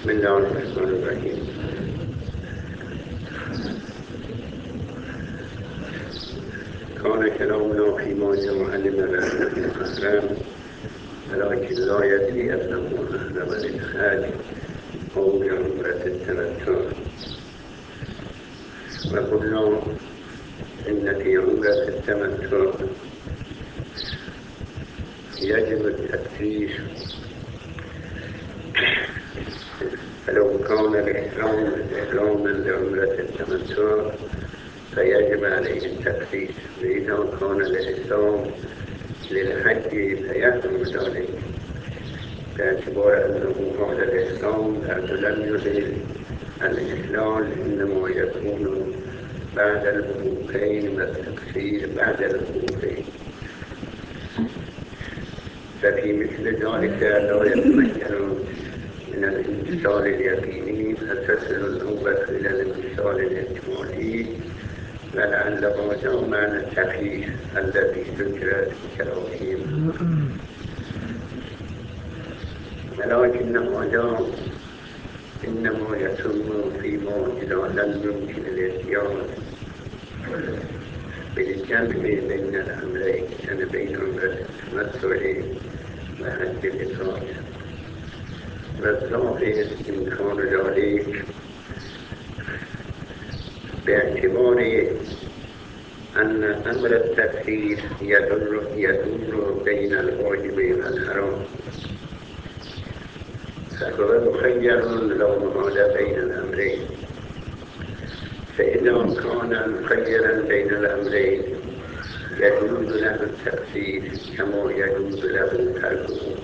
بسم الله الرحمن الرحیم. كان كلامنا فيما جمع لمن محرم ولكن لا يدري أنه أحرم للحج أو لعمرة التمتع. وقلنا إن في عمرة التمتع يجب التفتيش، فلو كان الإحرام إحراما لعمرة التمتع فيجب عليه التفتيش، وإذا كان الإحرام للحج فيحرم ذلك باعتبار أنه بعد الإحرام لم يزل الإحلال، إنما يكون بعد الوقوفين والتقصير بعد الوقوفين. ففي مثل ذلك لا يتمكن من الانتصال اليقيني، فتصل النوبة إلى الانتصال الاحتمالي، ولعل هذا معنى التخيير الذي ذكر في كلامهم. ولكن هذا إنما يتم فيما إذا لم يمكن الاتيان بالجمع بين الأمرين، يعني بين عمرة التمتع وحج الإفراد. والظاهر إمكان ذلك باعتبار أن أمر التكفير يدور بين الواجب والحرام، فهو مخير لو محال بين الأمرين. فإذا كان مخيرا بين الأمرين يجوز له التكفير كما يجوز له تركه.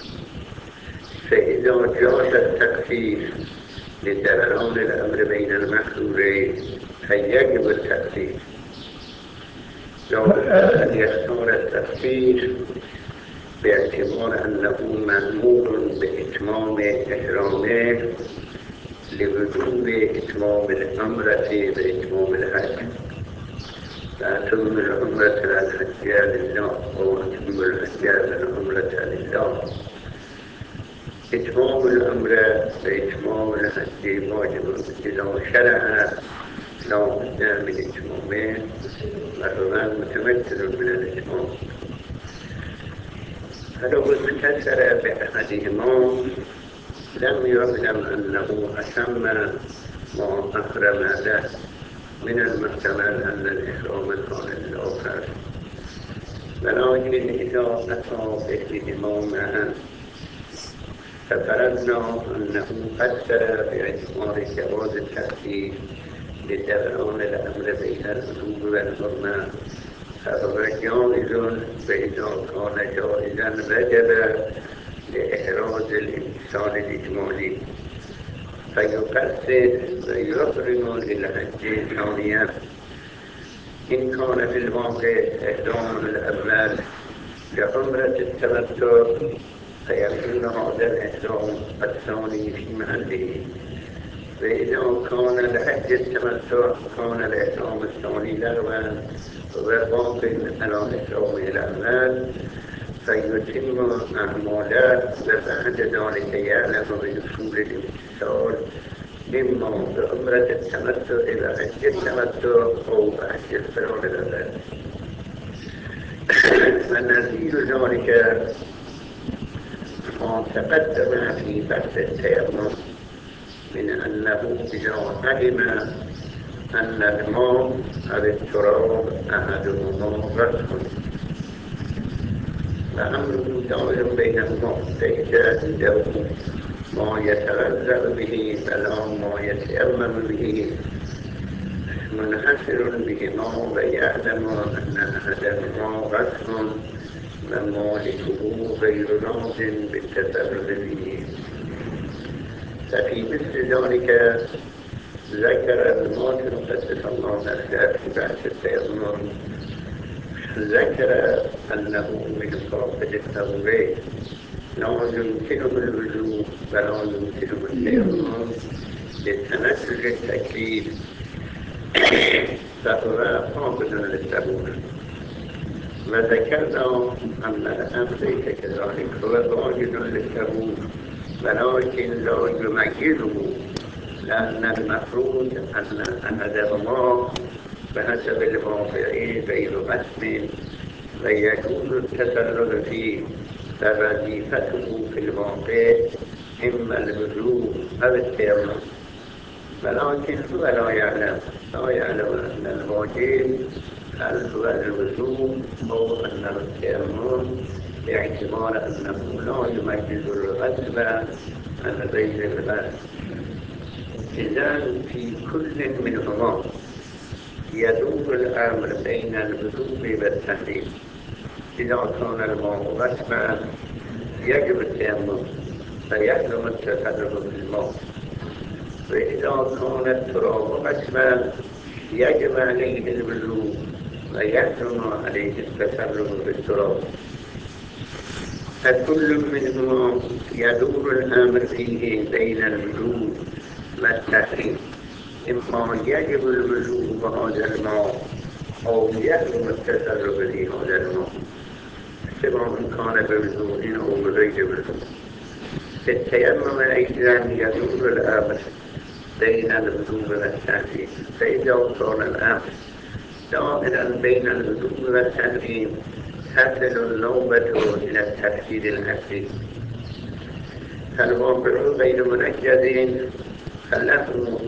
فإذا جاز التكفير لدوران الأمر بين المحظورين فيجب التكفير. لو أن يختار التكفير باعتبار أنه مأمور بإتمام إحرامه لوجوب إتمام العمرة بإتمام الحج، فأتم العمرة الحج لله أو أتم الحج العمرة لله. إتمام العمرة بإتمام الحج واجب، إذا شرع لا بد من إتمامه وهو متمكن من الإتمام. فلو اقتصر بأحدهما لم يعلم أنه أتم ما أحرم له، من المحتمل أن الإحرام كان للآخر. ولكن إذا أتى بهما معا ففرضنا أنه قصر باعتبار جواز التأثير لدوران الأمر بين الوجوب والحرمة، فهو جائز، فإذا كان جائزا وجب لإحراز الامتثال الإجمالي فيقصر ويحرم للحج ثانيا. إن كان في الواقع إحرام الأول لعمرة التمتع فيكون هذا الإحرام الثاني في محله، وإذا كان لحج التمتع كان الإحرام الثاني لغوا وباق على إحرام الأول فيتم أعماله، وبعد ذلك يعلم بوصول الامتثال إما بعمرة التمتع إلى حج التمتع أو بحج الفرار الأول. ونظير ذلك ما تقدم في بحث التيمم من أنه إذا علم أن الماء أو التراب أحدهما غسل وأمره دائر بينهما، ليس عنده ما يتغذى به ولا ما يتيمم به، منحصر بهما ويعلم أن أحدهما غسل ومالكه غير راض بالتصرف به. ففي مثل ذلك ذكر الماتن قدس الله نفسه في بحث التيمم، ذكر أنه من فاقد التوبة لا يمكنه الوجوب ولا يمكنه التيمم للتنزل التكليف، فهو فاقد للتوبة. وذكرنا أن الأمر ليس كذلك، هو واجد للتوبة ولكن لا يميزه، لأن المفروض أن أحدهما بحسب الواقع غير مسلم ويجوز التصرف فيه، فوظيفته في الواقع إما اللزوم أو التيمم. ولكن هو لا يعلم أن الواجب هل هو اللزوم أو أنه التيمم، باعتبار أنه لا يميز الغسل عن غير الغسل. إذا في كل منهما يدور الأمر بين الوجوب والتحريم. إذا كان الماء غسلا يجب التيمم فيحرم التصرف في الماء، وإذا كان التراب غسلا يجب عليه الوضوء ويحرم عليه التصرف في التراب. فكل منهما يدور الأمر فيه بين الوجوب والتحريم، إما يجب الوضوء بهذا الماء أو يحرم التصرف في هذا الماء، سواء كان بوضوء أو بغير وضوء. في التيمم أيضا يدور الأمر بين الوضوء والتحريم، فإذا كان الأمر دائرا بين الوضوء والتحريم تصل النوبة إلى التفسير الأصلي، فالواقع غير منجز، فله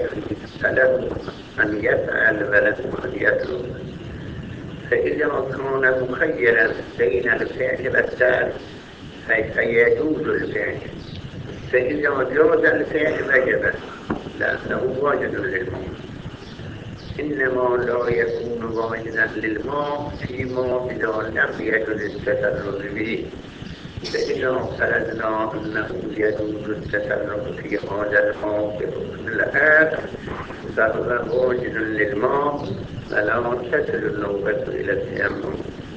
أن يفعل وله أن يترك. فإذا كان مخيرا بين الفعل والترك فيجوز الفعل، فإذا جاز الفعل وجب لأنه واجد للماء. إنما لا يكون واجدا للماء فيما إذا لم يجوز التصرف به، فإذا فرضنا أنه يجوز التصرف في هذا الماء بحكم الآب فهو واجد للماء فلا تصل النوبة إلى التيمم.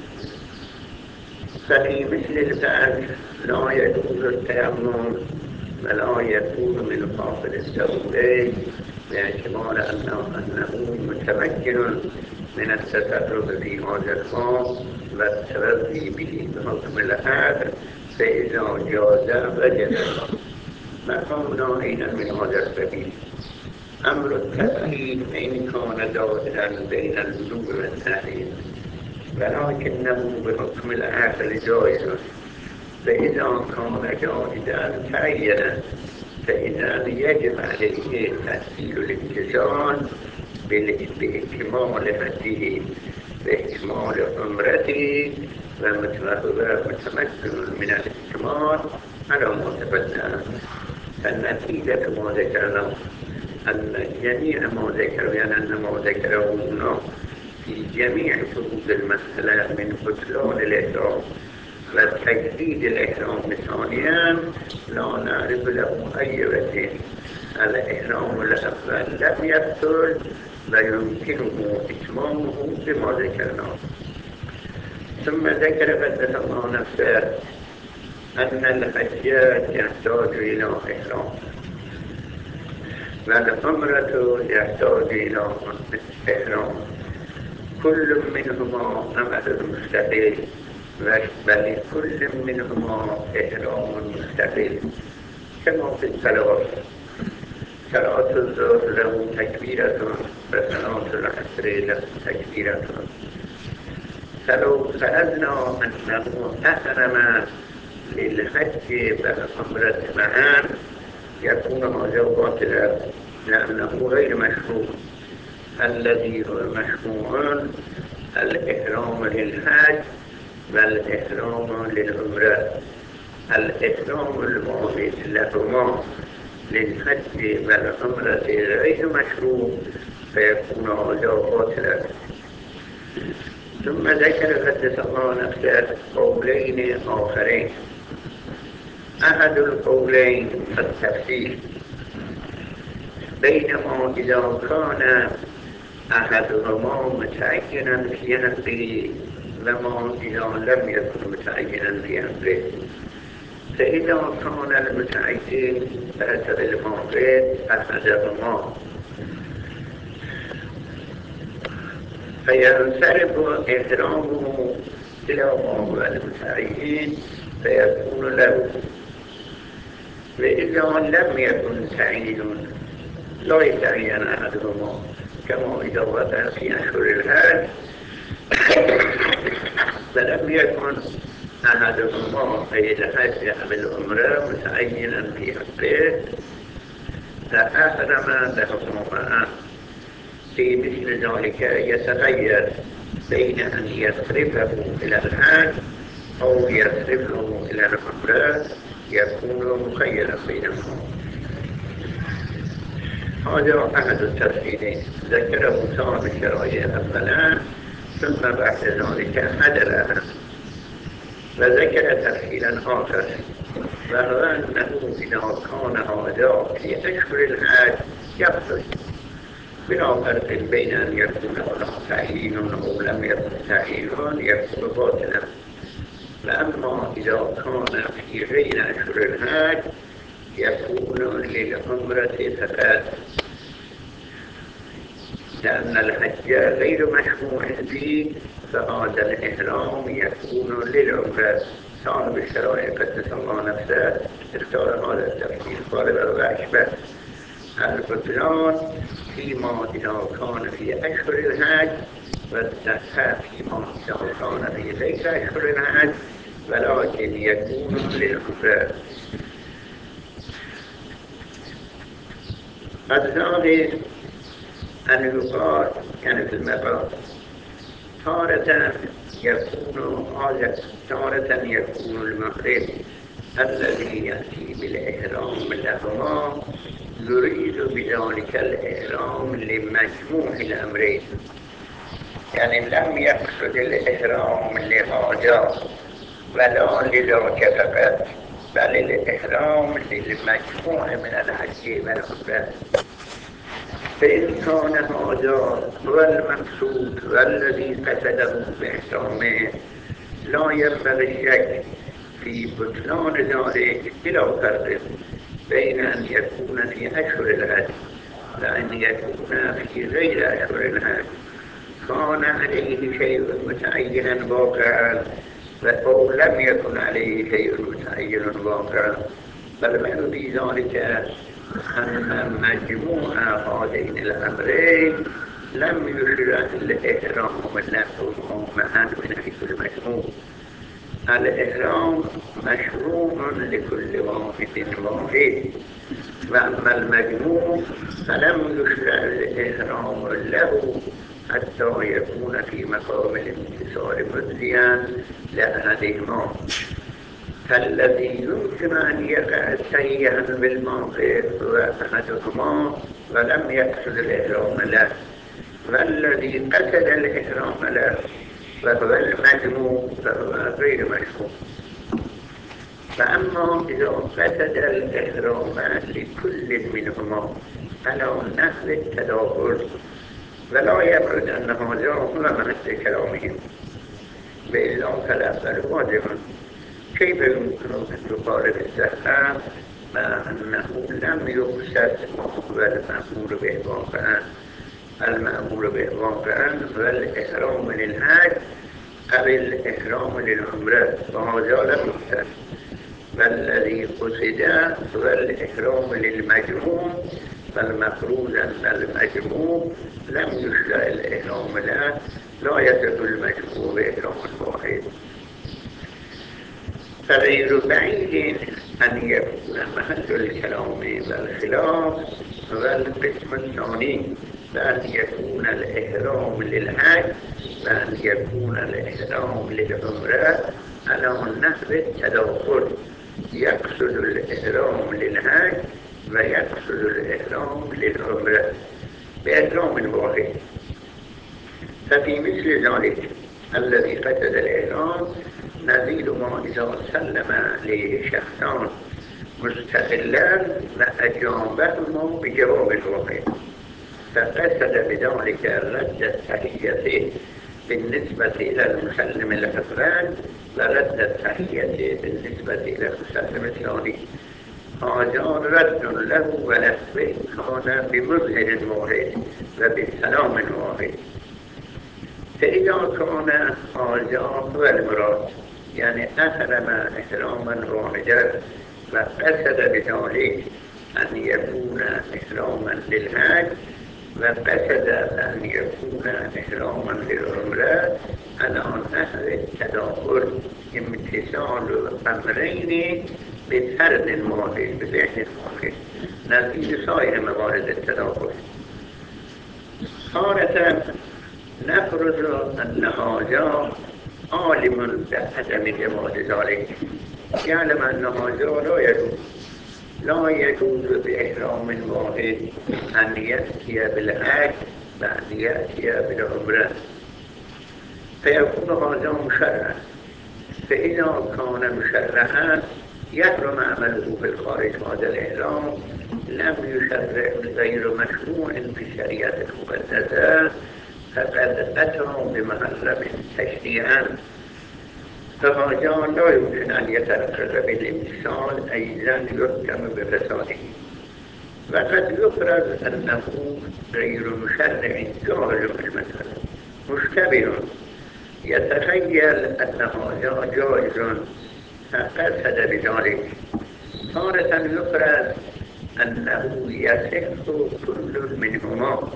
ففي مثل الفعل لا يجوز التيمم ولا يكون من فاصل الثوبين، باعتبار أنه متمكن من التصرف في هذا الماء والتوضي به بحكم الآب، فإذا جاز وجب. مفهومنا أيضا من هذا القبيل. أمر التحريم إن كان دائرا بين الوجوب والتحريم ولكنه بحكم العقل جائز، فإذا كان جائزا تعينا فإذا يجب عليه تحصيل الامتثال بإكمال حده بإكمال عمرته، وهو متمكن من الإكمال على ما تقدم. فالنتيجة ما ذكرنا أن جميع ما ذكر يعني أن ما ذكره هنا في جميع شروط المسألة من بطلان الإحرام وتجديد الإحرام ثانيا لا نعرف له أي وجه. الإحرام الأول لم يبطل ويمكنه إتمامه بما ذكرناه. ثم ذكر قدس الله نفسه أن الحجاج يحتاج إلى إحرام والعمرة يحتاج إلى إحرام، كل منهما عمل مستقل ولكل منهما إحرام مستقل، كما في الصلوات. صلاة الظهر له تكبيرة وصلاة العصر له تكبيرة. فلو فرضنا أنه أحرم للحج والعمرة معا يكون هذا باطلا لأنه غير مشروع. الذي هو مشروع الإحرام للحج والإحرام للعمرة. الإحرام الواحد لهما للحج والعمرة غير مشروع فيكون هذا باطلا. ثم ذكر قدس الله نفسه قولين آخرين. أحد القولين التفسير، بينما إذا كان أحدهما متعينا في نفسه وما إذا لم يكن متعينا في نفسه. فإذا كان المتعين فحسب الموقف أحدهما فينصرف إحرامه إلى ما هو المتعين فيكون له، وإذا لم يكن تعيين لا يتعين أحدهما كما إذا وقع في أشهر الحج فلم يكن أحدهما أي الحج أم العمرة متعينا في حقه فأحرم لهما في مثل ذلك يتغير بين أن يصرفه إلى الحج أو يصرفه إلى العمرة يكون مخيرا بينهما. هذا أحد التفصيلين ذكره صاحب الشرائع أولا ثم بعد ذلك عدلها وذكر تفصيلا آخر وهو أنه إذا كان هذا في أشهر الحج يقصد بلا فرق بين أن يكون هناك تعيين أو لم يكن تعيين يكون باطلا. وأما إذا كان في غير أشهر الحج يكون للعمرة فقط لأن الحج غير مشروع به فهذا الإحرام يكون للعمرة. صاحب الشرائع قدس الله نفسه اختار هذا التفصيل قال وأشبه البطلان فيما إذا كان في أشهر الحج والصحة فيما إذا كان في غير أشهر الحج ولكن يكون للعمرة. الثالث أن يقال يعني في المقام تارة يكون المحرم الذي يأتي بالإحرام لهما يريد بذلك الإحرام لمجموع الأمرين، يعني لم يقصد الإحرام لهذا ولا لذاك فقط بل الإحرام للمجموع من الحج والعمرة. فإن كان هذا هو المقصود والذي قصده بإحرامه لا ينبغي الشك في بطلان ذلك بلا فرق بين أن يكون في أشهر الحج وأن يكون في غير أشهر الحج. كان عليه شيء متعين واقعا أو لم يكن عليه شيء متعين واقعا، بل من في ذلك أن مجموع هذين الأمرين لم يشرع الإحرام له معا من حيث المجموع. الإحرام مشروع لكل واحد واحد، وأما المجموع فلم يشرع الإحرام له حتى يكون في مقام الامتثال مجزيا لأحدهما. فالذي يمكن أن يقع سيئا بالموقف هو أحدهما ولم يقصد الإحرام له، والذي قصد الإحرام له وهو المجموع فهو غير مشروع. فأما إذا قصد الإحرام لكل منهما على نحو التداخل ولا يبعد أن هذا هو محل كلامهم وإلا فالأفضل واجب. كيف يمكن أن يقال بالصحة مع أنه لم يقصد والمأمور به واقعا؟ المأمور به واقعا هو الإحرام للحج أو الإحرام للعمرة وهذا لم يقصد، والذي قصد هو الإحرام للمجموع، فالمفروض أن المجموع لم يشرع الإحرام له لا يصح المجموع بإحرام واحد. فغير بعيد أن يكون محل الكلام والخلاف هو القسم الثاني، بأن يكون الإحرام للحج وأن يكون الإحرام للعمرة على نحو التداخل، يقصد الإحرام للحج ويقصد الإحرام للعمرة بإحرام واحد. ففي مثل ذلك الذي قصد الإحرام نزيد ما إذا سلم لشخصان مستقلان وأجابهما بجواب واحد فقصد بذلك رد التحية بالنسبة إلى المسلم الأول ورد التحية بالنسبة إلى المسلم الثاني. هذا رد له وله كان بمظهر واحد وبسلام واحد. فإذا كان هذا هو المراد يعني أحرم إحراما واحدا وقصد بذلك أن يكون إحراما للحج وقصد أن يكون إحراما للعمرة على نحو التداخل امتثال أمرين بفرد واحد بذهن واحد نظیر سایر موارد التداخل. تارة نفرض أن هذا عالم بعدم جواز ذلك، يعلم أن هذا لا يجوز بإحرام واحد أن يأتي بالحج وأن يأتي بالعمرة، فيكون هذا مشرعا. فإذا كان مشرعا يحرم عمله في الخارج هذا الإحرام، لم يشرع غير مشروع في الشريعة المقدسة، فقد أتى بمحرم تشريعا، فهذا لا يمكن أن يترتب بالامتثال، أي لن يحكم بفساده. وقد يفرض أنه غير مشرع جاهل بالمسألة مشتبه، يتخيل أن هذا جائز فقصد بذلك. تارة يفرض أنه يصح كل منهما،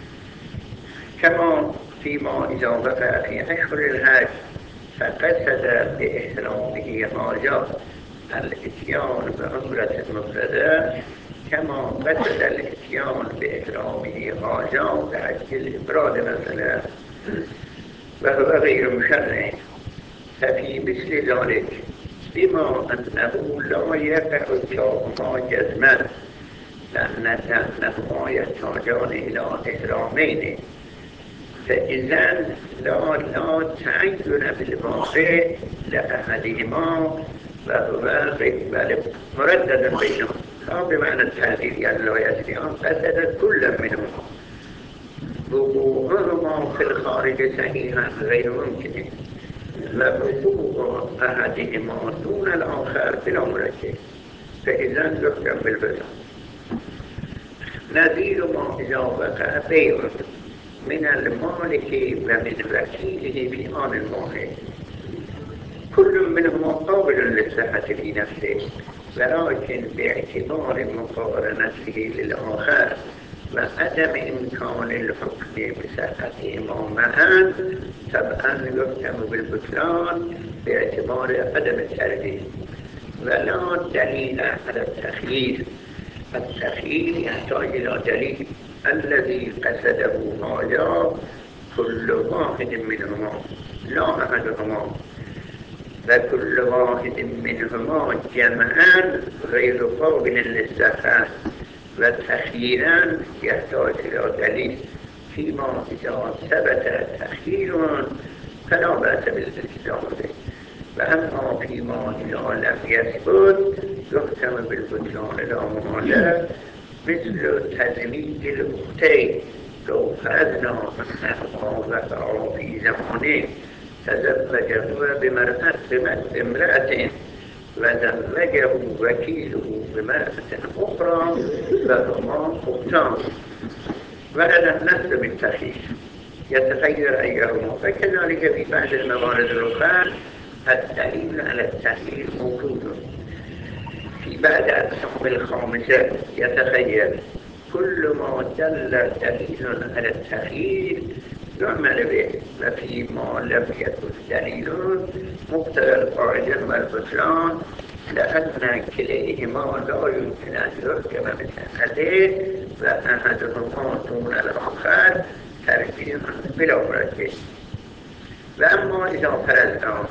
كما فيما إذا وقع في أشهر الحج فقصد بإحرامه هذا الإتيان بعمرة مفردة، كما قصد الإتيان بإحرامه هذا بحج الإفراد مثلا، وهو غير مشرع. ففي مثل ذلك بما أنه لا يقع كلاهما جزما لأنهما يحتاجان إلى إحرامين، فإذا لا تعين بالواقع لأحدهما وهو مردد بينهم، لا بمعنى التحديد يعني لا يستطيعان قصد كل منهما. وقوعهما في الخارج صحيحا غير ممكن، ووقوع أحدهما دون الآخر بالعمرة، فإذا يحكم بالبدء. نظير ما إذا وقع بيع من المالك ومن وكيله في آن واحد، كل منهما قابل للصحة في نفسه، ولكن باعتبار مقارنته للآخر وعدم إمكان الحكم بصحتهما معا، طبعا يحكم بالبطلان باعتبار عدم الترديد. ولا دليل على التخيير، التخيير يحتاج إلى دليل. الذي قصده هذا كل واحد منهما لا أحدهما، وكل واحد منهما جمعا غير قابل للصحة، وتخييرا يحتاج إلى دليل. فيما إذا ثبت تخيير فلا بأس بالالتزام به، وأما فيما إذا لم يثبت يحكم بالبطلان لا محالة، مثل تزويج الأختين. لو فرضنا أنهما وقعا في زمانه تزوجه بامرأة وزوجه وكيله بامرأة أخرى فهما أختان، ورد النص بالتخيير يتخير أيهما. فكذلك في بعض الموارد الأخرى الدليل على التخيير موجود. في بعض الأقسام الخامسة يتخير كل ما دل دليل على التخيير يعمل به، وفيما لم يكن دليل مقتضى القاعدة والبطلان، لأن كليهما لا يمكن أن يحكم بصحته وأحدهما دون الآخر ترجيح بالعمرة. وأما إذا فرضنا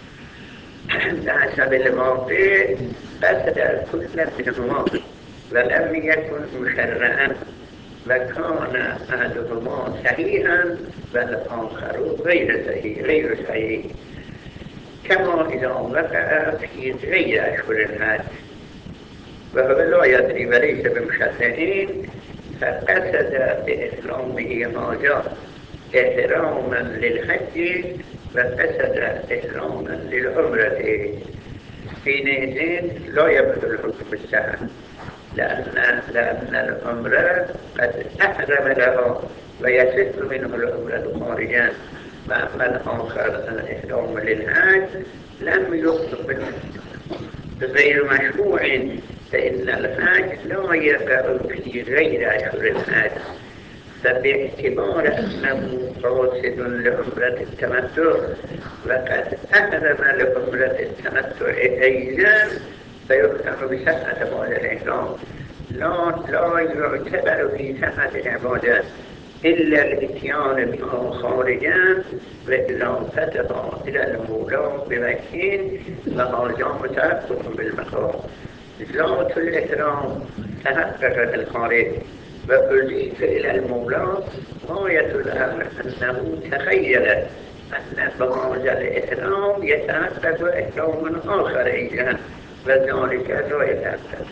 بحسب الواقع قصد كل منهما ولم يكن مشرعا، وكان أحدهما صحيحا والآخر غير صحيح، كما إذا وقع في غير أشهر الحج وهو لا يدري وليس بمشرعين، فقصد بإحرامه هذا إحراما للحج وقصد إحراما للعمرة، حينئذ لا يبدو الحكم بالسهل، لأن العمرة قد أحرم لها ويصح منه العمرة خارجا، وأما الآخر الإحرام للحج لم يحكم بالسهل. غير مشروع فإن الحج لا يقع في غير أشهر الحج، فباعتبار أنه قاصد لعمرة التمتع وقد أحرم لعمرة التمتع أيضا فيحكم بصحة هذا الإحرام. لا يعتبر في صحة العبادة إلا الإتيان بها خارجا وإضافتها إلى المولى بوجه، وهذا متحقق بالمقام. ذات الإحرام تحقق الخارج وأضيف إلى المولى. غاية الأمر أنه تخيل أن بهذا الإحرام يتحقق إحرام آخر أيضا، وذلك لا يتحقق.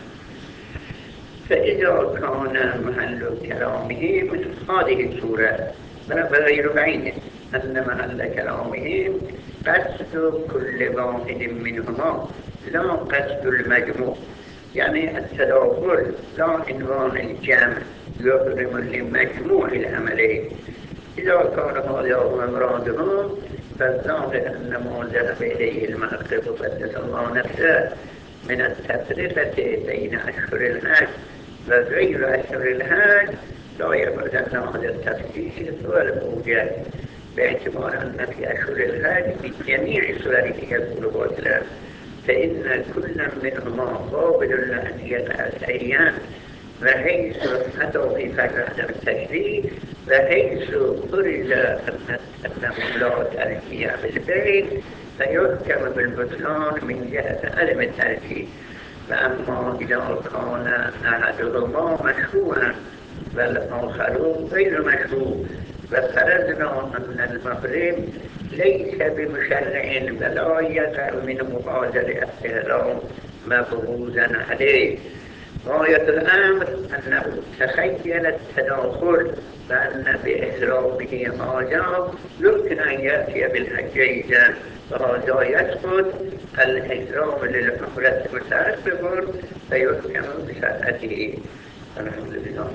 فإذا كان محل كلامه من هذه الصورة فغير بعيد أن محل كلامهم قصد كل واحد منهما لا قصد المجموع، يعني التداخل لا عنوان الجمع يحرم لمجموع العملين. إذا كان هذا هو مرادهم فالظاهر أن ما ذهب إليه المحقق قدس الله نفسه من التفرقة بين أشهر الحج وغير أشهر الحج لا يبعد أن هذا التفصيل هو الموجب، باعتبار أن في أشهر الحج في جميع صوره يكون باطلا، فإن كل منهما قابل لأن يقع سريعا، وحيث حتى في فكرة التشريع وحيث فرض أنه لا ترجيع بالبيت فيحكم بالبطلان من جهة عدم الترجيح. فأما إذا كان أحدهما مشروعا والآخر غير مشروع وفرضنا أن المحرم ليس بمشرع ولا يقع منه هذا الاحترام مبغوزا عليه، غاية الأمر أنه تخيل التداخل فأن بإحرامه هذا يمكن أن يأتي بالحجيجة، وهذا يسقط الإحرام للعمرة متأسف فيحكم بصحته. الحمد لله.